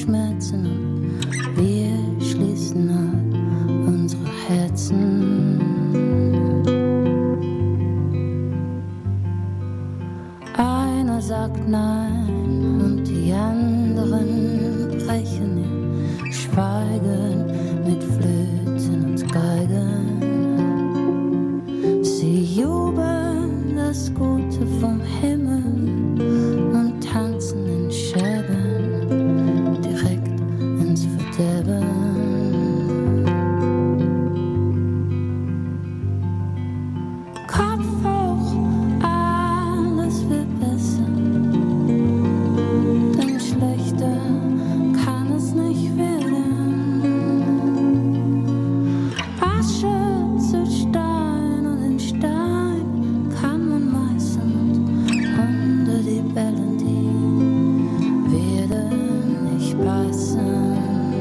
Schmerzen und wir schließen all unsere Herzen. Einer sagt nein und die anderen brechen ihr Schweigen mit Flöten und Geigen. Sie jubeln das Gute vom Himmel und tanzen in Scherben direkt ins Verderben. Kopf hoch, alles wird besser, denn schlechter kann es nicht werden. Asche zu Stein und in Stein kann man meißeln und Hunde, die bellen, die werden nicht beißen.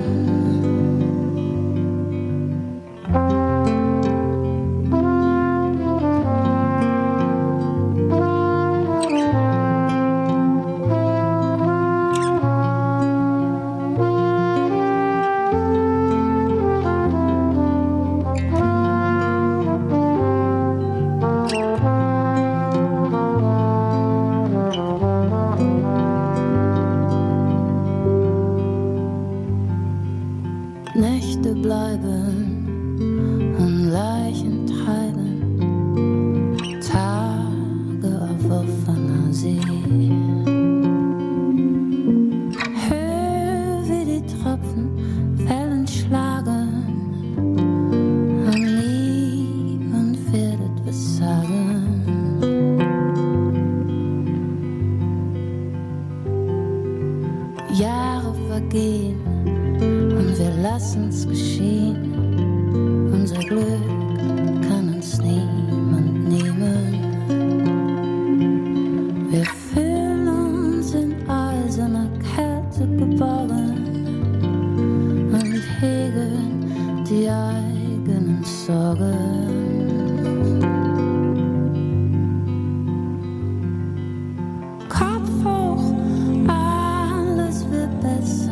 Nächte bleiben und Leichen treiben, Tage auf offener See. Hör, wie die Tropfen Wellen schlagen und niemand wird etwas sagen. Jahre vergehen und wir lassen's geschehen. Unser Glück kann uns niemand nehmen. Wir fühlen uns in eiserner Kälte geborgen und hegen die eigenen Sorgen. Kopf hoch, alles wird besser.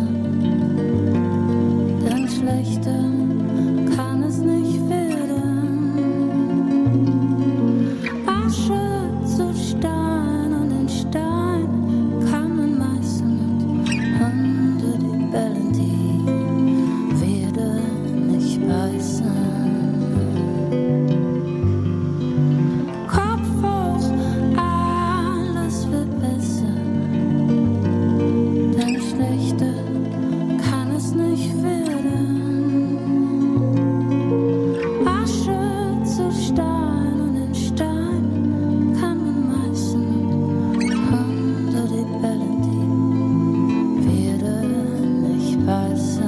Schlechter kann es nicht werden. Asche zu Stein und in Stein kann man meißeln und Hunde, die bellen, die werden nicht beißen. Kopf hoch, alles wird besser, denn schlechter kann es nicht werden. Stein und in Stein kann man meißeln und Hunde, die bellen, die werden nicht beißen.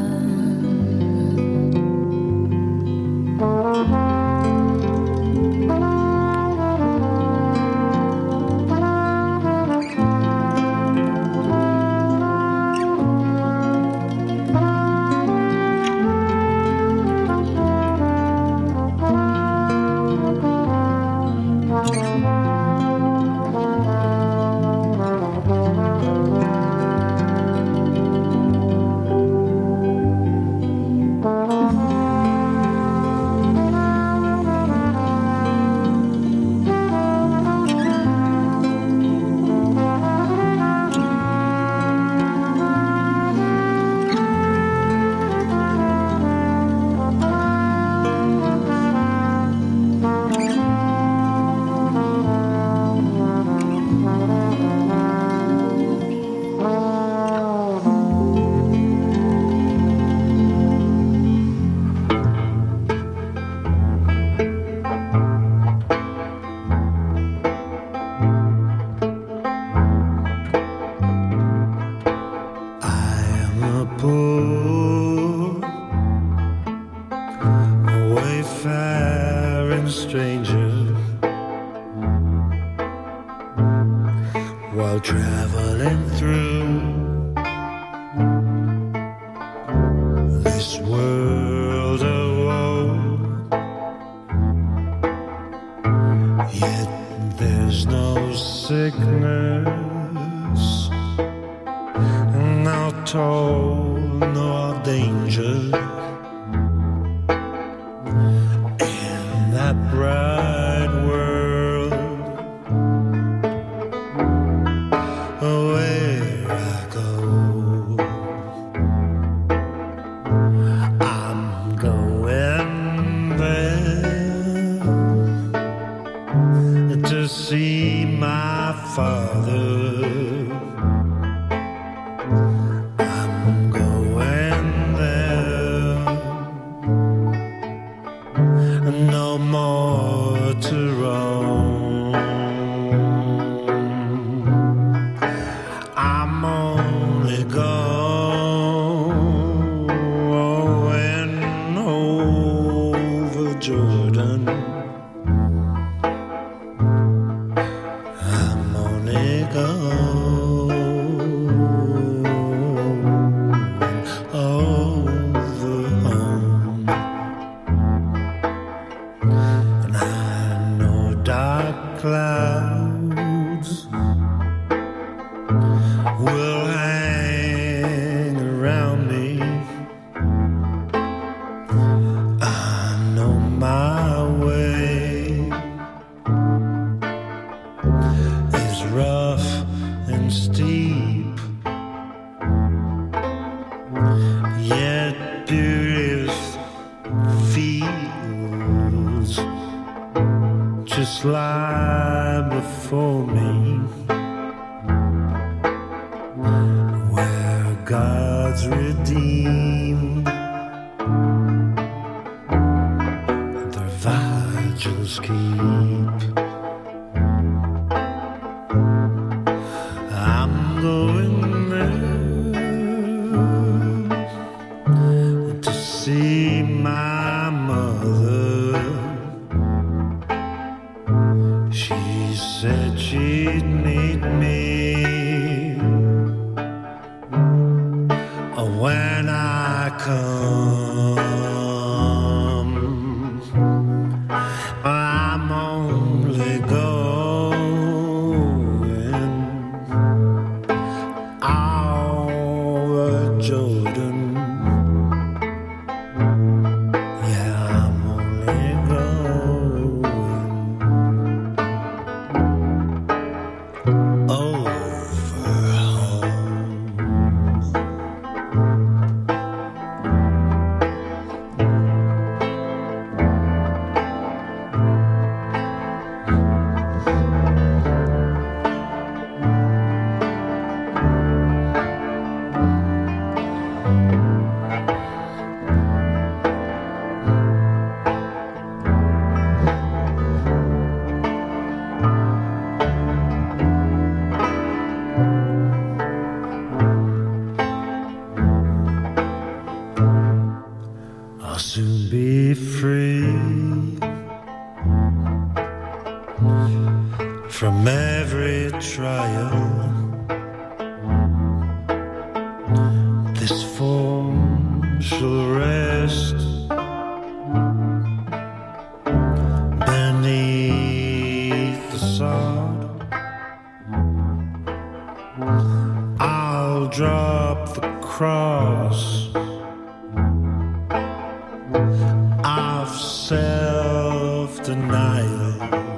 While traveling through this world of woe, yet there's no sickness now told nor danger in that bright world where I go. I'm going there to see my father. No more to roam. I'm only going over Jordan. I'm only going over home. Dark clouds will hang around me. I know my way is rough and steep, yet beauteous fields just lie before me, where God's redeemed their vigils keep. I'm going there to see my mother. She said she'd meet me when I come. I'm only going over Jordan. Yeah, I'm only going over home. I'll soon be free from every trial. This form shall rest beneath the sod. I'll drop the cross of self-denial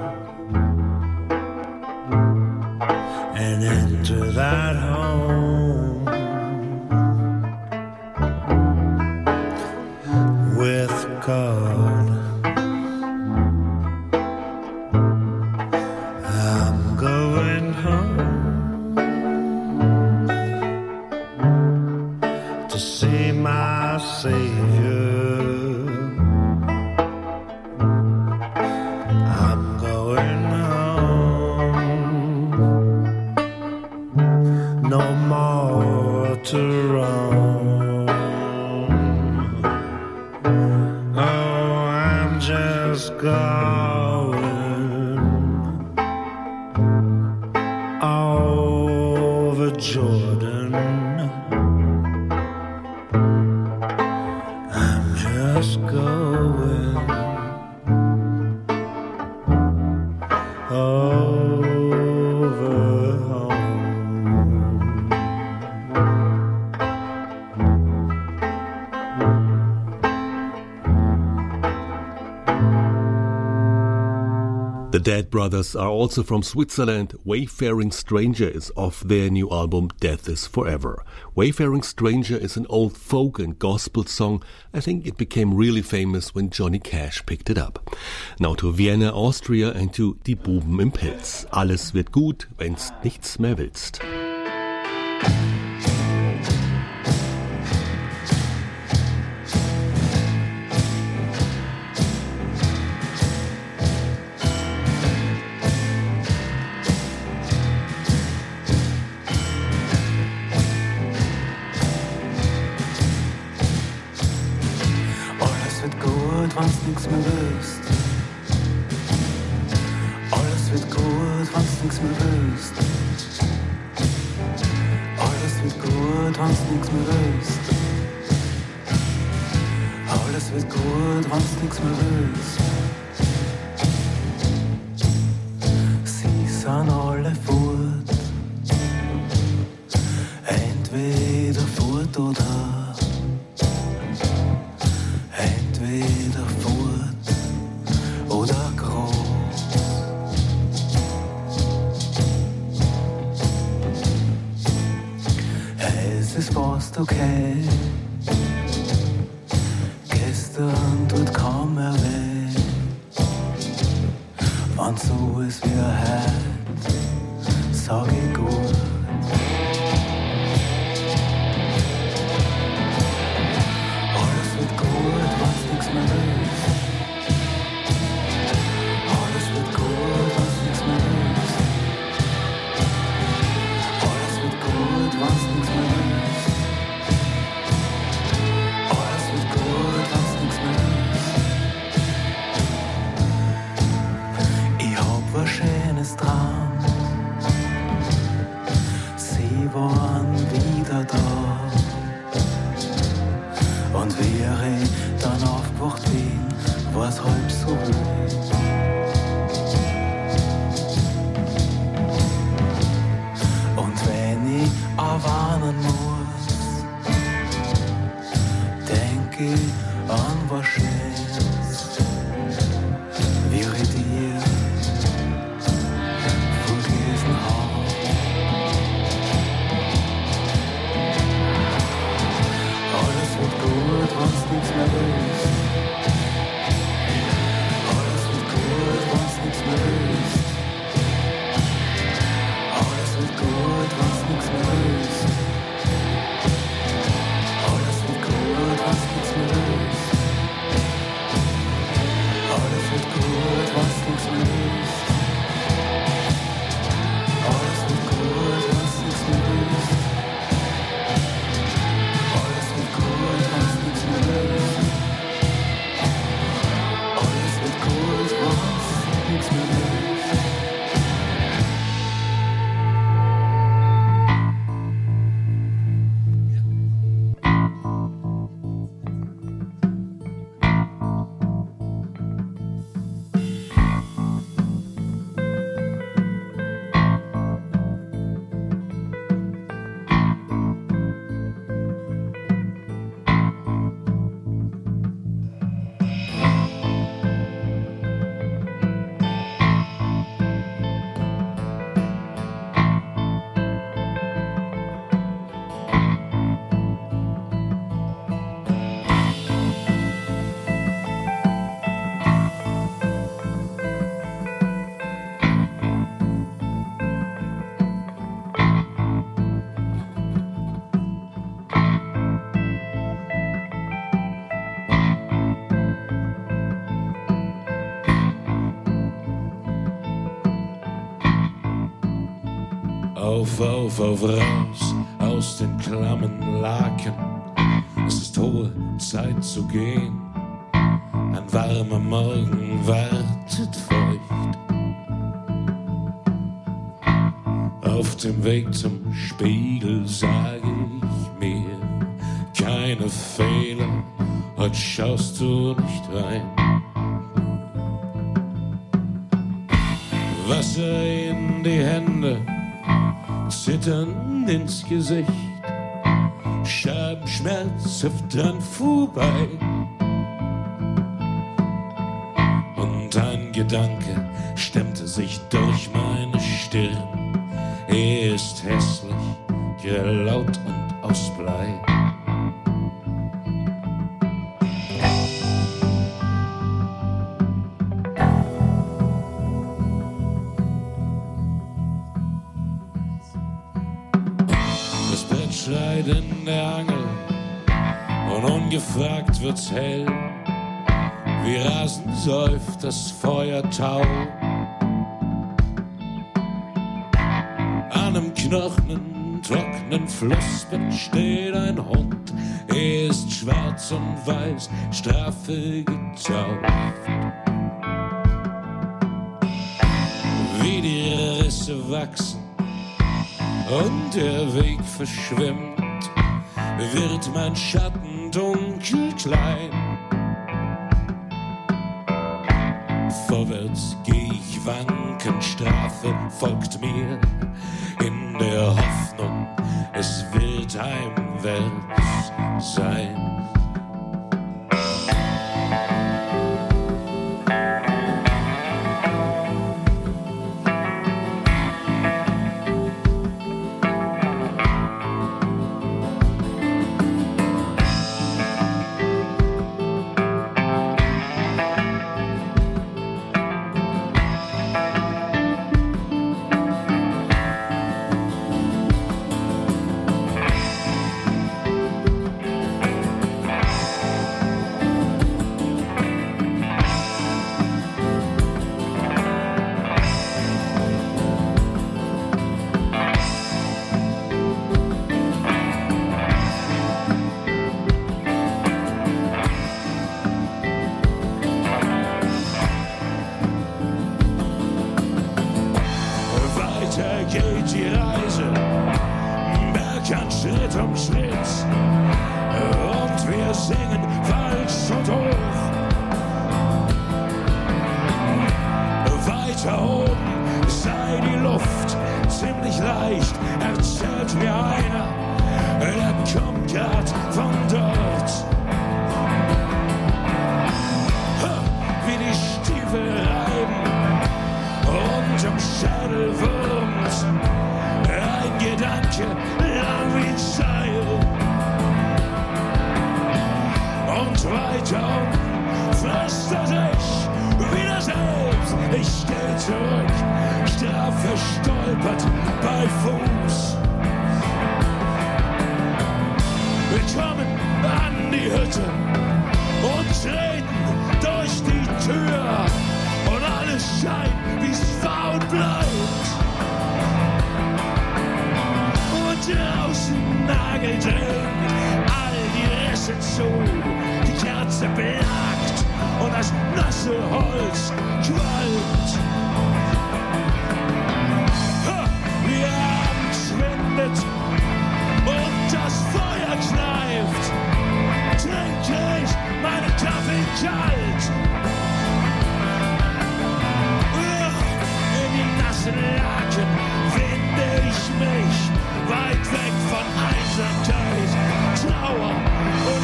and enter that home with God. I'm going home to see my Savior. I'm going home, no more to roam. Oh, I'm just going over Jordan. I'm just going over home. The Dead Brothers are also from Switzerland. Wayfaring Stranger is off their new album Death is Forever. Wayfaring Stranger is an old folk and gospel song. I think it became really famous when Johnny Cash picked it up. Now to Vienna, Austria and to Die Buben im Pelz. Alles wird gut, wenn's nichts mehr willst. Wenn's nix mehr willst. Alles wird gut, wenn's nix mehr willst. Alles wird gut, wenn's nix mehr willst. Alles wird gut, wenn's nix mehr willst. Sie sind alle fort. Entweder fort oder entweder fort oder groß. Es ist fast okay. Gestern tut kaum mehr weh. Wenn so ist wie heute, sag ich gut. Auf, raus aus den klammen Laken. Es ist hohe Zeit zu gehen. Ein warmer Morgen wartet feucht. Auf dem Weg zum Spiegel sage ich mir, keine Fehler, heute schaust du nicht rein. Wasser in die Hände, Zittern ins Gesicht, Schaden schmerzhaft dran vorbei. Und ein Gedanke stemmt sich durch meine Stirn. Er ist hässlich, ja laut und aus Blei. Das Bett schreit in der Angel und ungefragt wird's hell. Wie rasend säuft das Feuertau. An einem knochenen, trockenen Flussbett steht ein Hund. Er ist schwarz und weiß, Strafe getauft. Wie die Risse wachsen und der Weg verschwimmt, wird mein Schatten dunkel klein. Vorwärts geh ich wankend, Strafe folgt mir, in der Hoffnung, es wird heimwärts sein. Geht die Reise, bergan Schritt um Schritt, und wir singen falsch und hoch. Weiter oben sei die Luft ziemlich leicht, erzählt mir einer, er kommt grad von dort. Wie die Stiefel reiben und im Schädel wurmt ein Gedanke lang wie Seil. Und weiter unten flüstert ich wieder selbst. Ich steh zurück, Strafe stolpert bei Fuß. Wir kommen an die Hütte und treten durch die Tür. Und alles scheint, wie's war und bleibt. Und draußen nagelt all die Risse zu. Die Kerze blackt und das nasse Holz qualmt. Wie Abend schwindet und das Feuer kneift, trinke ich meinen Kaffee kalt. Laken finde ich mich weit weg von Einsamkeit, Trauer und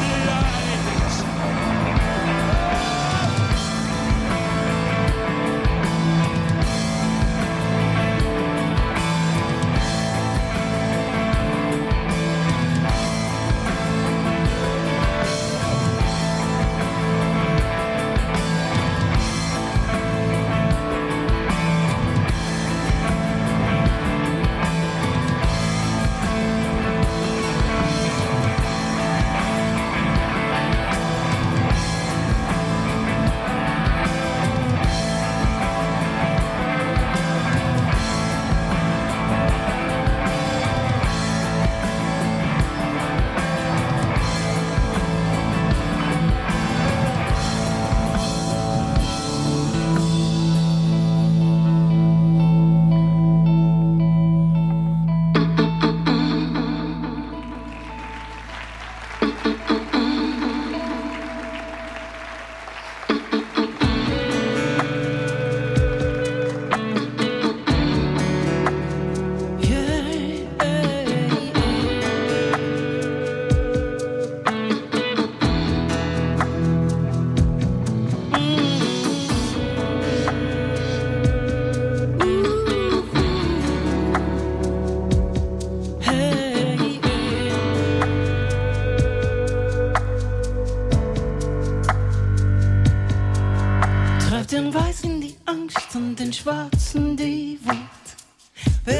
Leid.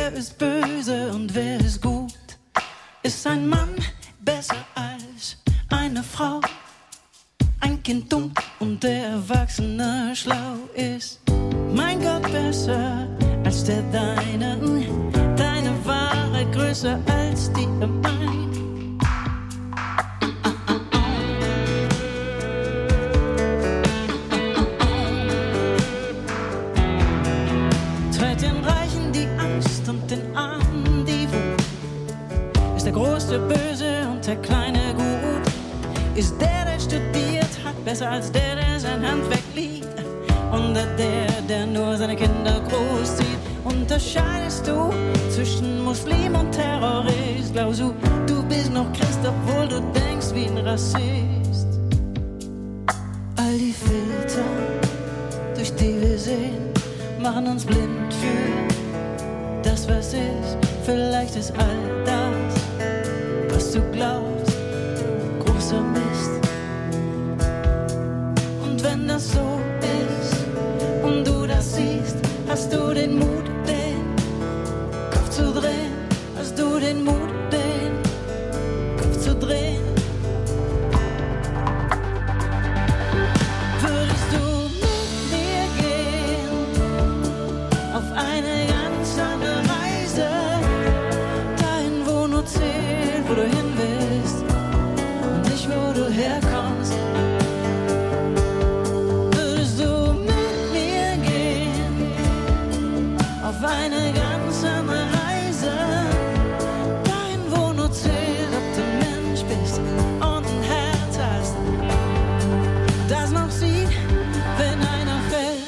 wer ist böse und wer ist gut? Ist ein Mann besser als eine Frau? Ein Kind dumm und der Erwachsene schlau? Ist mein Gott besser als der deine? Deine Wahrheit größer als die mein? Trägt den Reichen die Angst und den Armen die Wut? Ist der Große böse und der Kleine gut? Ist der studiert hat, besser als der sein Handwerk liebt? Oder der nur seine Kinder großzieht? Unterscheidest du zwischen Muslim und Terrorist? Glaubst du, du bist noch Christ, obwohl du denkst wie ein Rassist? All die Filter, durch die wir sehen, machen uns blind für das, was ist. Vielleicht ist all das, was du glaubst, großer Mist. Und wenn das so ist und du das siehst, hast du den Mut, den Kopf zu drehen? Hast du den Mut, den Kopf zu drehen? Würdest du mit mir gehen auf eine ganz andere Reise, dahin, wo nur zählt, wo du hin willst und nicht, wo du herkommst? Würdest du mit mir gehen auf eine ganz andere Reise, dahin, wo nur zählt, ob du Mensch bist und ein Herz hast, das noch sieht, wenn einer fällt?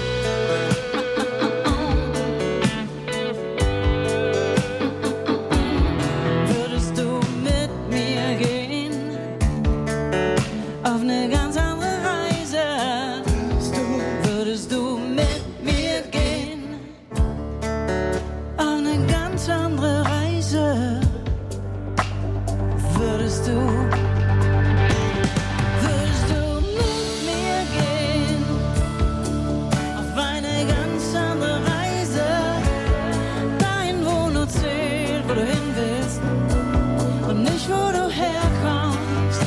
Würdest du mit mir gehen auf eine ganz andere Reise? Würdest du mit mir gehen auf eine ganz andere Reise? Würdest du mit mir gehen auf eine ganz andere Reise, dahin, wo nur zählt, wo du hin willst und nicht, wo du herkommst?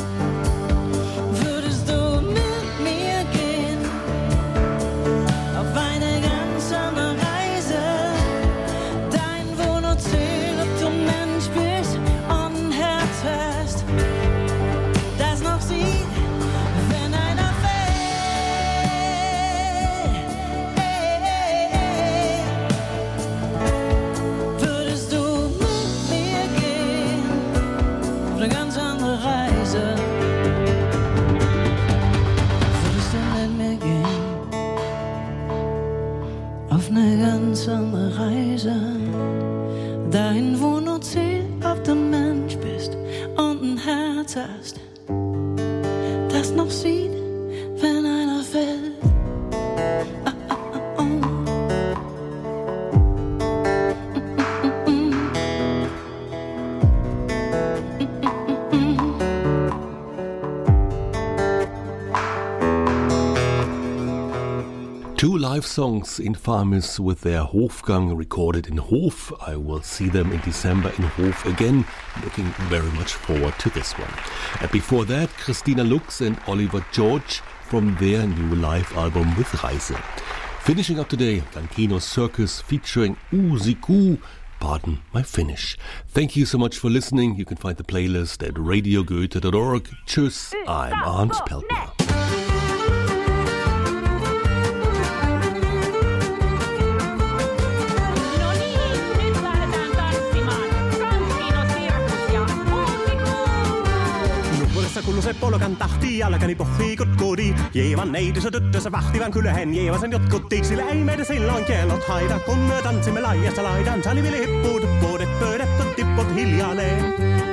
Würdest du mit mir gehen auf eine ganz andere Reise, dahin, wo nur zählt, ob du Mensch bist und ein Herz hast, das noch sieht, wenn einer fällt? Würdest du mit mir gehen auf eine ganz andere Reise? Würdest du mit mir gehen auf eine ganz andere Reise, dahin, wo nur zählt, ob du Mensch bist und ein Herz hast, das noch sieht, wenn einer fällt? Two live songs in Farmis with their Hofgang recorded in Hof. I will see them in December in Hof again. Looking very much forward to this one. And before that, Christina Lux and Oliver George from their new live album with Reise. Finishing up today, Gankino Circus featuring Usiku. Pardon my Finnish. Thank you so much for listening. You can find the playlist at radiogoethe.org. Tschüss, I'm Arndt Peltner. Kun Seppolo kantahti, jalkani pohviikot kodi. Jeevan neidensä tyttönsä vahtivan kyllähän jeevasen jotkutti. Sillä ei meitä silloin kellot haita, kun me tanssimme laijasta laidan. Salivili hippuut, puodet, pöydät, tippot hiljalleen.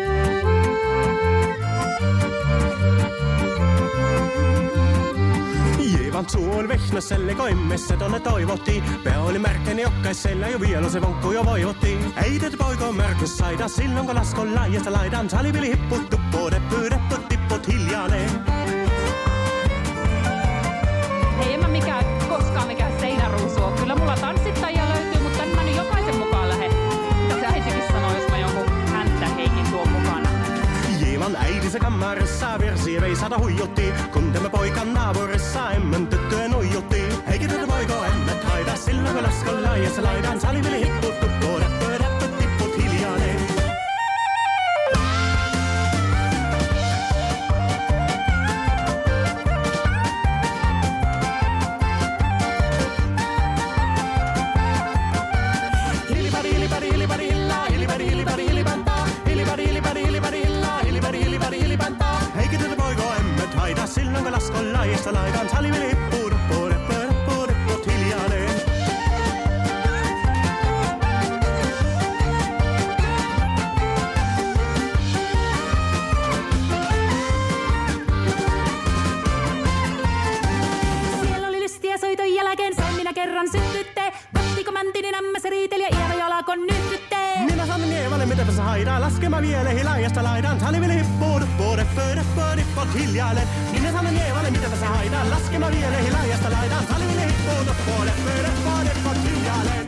Jeevan suon Vehnäselle koimmessa tonne toivottiin. Pää oli märkäni jokkaisella jo vielä se vonkku jo voivottiin. Ei tätä poiko märkys saida silloin kun laskon laijasta laidan. Salivili hippuut, puodet, pöydät, tippot hiljalleen. Ei en mä koskaan mikään seinäruusu oo. Kyllä mulla tanssittajia löytyy, mutta en mä nyt jokaisen mukaan Kalmarissa virsiä veisata huijutti. Kun tämä poika naapurissa emmän tyttöä nuijutti. Eikä tätä poiko emmät haida, silloin kun laskon laajassa laidan saliveli hipput tuppuu, räppö, tipput hiljainen. Eikä tätä poiko emmät haida, silloin kun laskon laajasta laidan saliveli hippuu, tuppuu, räppö, tipput hiljainen. Siellä oli lystiä soiton jälkeen, sen minä kerran sytytte. Vattiko Mäntinen ämmässä riiteli ja Ieva Jalakon nyhtytte. Minä sanon Ievalle, mitäpä sä haidaan, laskema vielä laajasta laidan saliveli hippuu, tuppuu, räppö, tipput hiljainen. Minä sanon Ievalle, mitäpä sä haidaan, laskema vielä laajasta laidan saliveli hippuu, tuppuu, räppö, tipput hiljainen.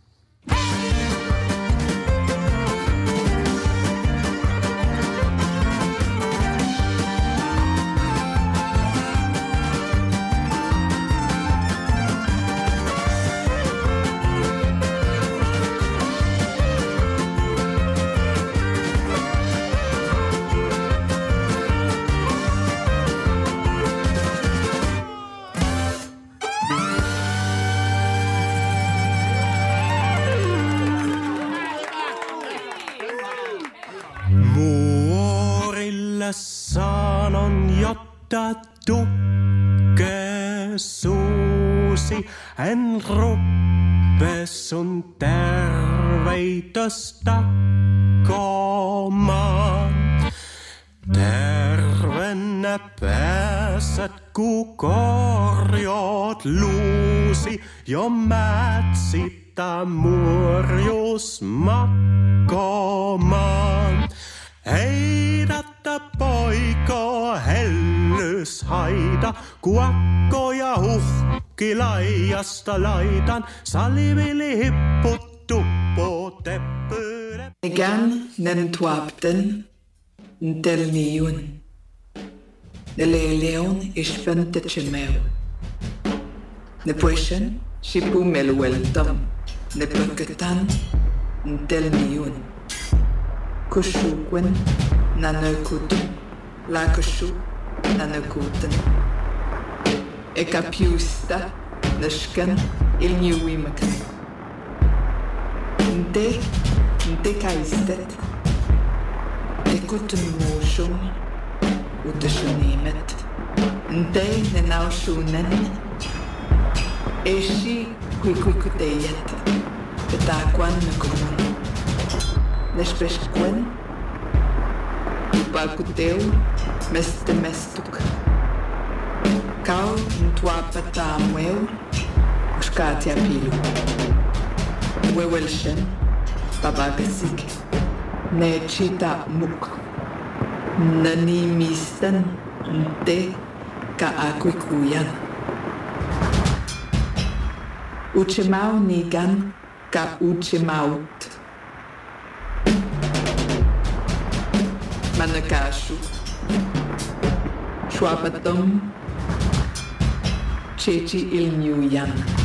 Vuorille sanon, jotta tukke suusi, en ruppe sun terveitöstä koomaan. Tervenne pääset, ku korjot luusi, jo mätsitä murjus makkomaan. Heidättä poiko hellys haida, kuakkoja huhki laijasta laidan, salivili hipput tuppo teppyre. Egan nen tuapten del niun. Ne leon ispente chemeu. Ne pueshen shipu melueltam. Ne pöketan del niun. Kushukwen nanökut. La kushu nanökuten. Eka piusta nashken il niuimakan. Nte kaistet. Ekuten moshum utashunimet. Nte nenaushunen. Eshi kuikuteyet. Betakwan nakumun. Nespeshkwen. Upakuteu mestuk. Kau ntuapatamueu. Uskatia pilu. Wewelshen. Babagasik. Nechita muk. Nanimisten nte ka akuikuyan. Uchemau nigan ka uchemaut. Manakashu. Schwapatom. Chechi il New Yan.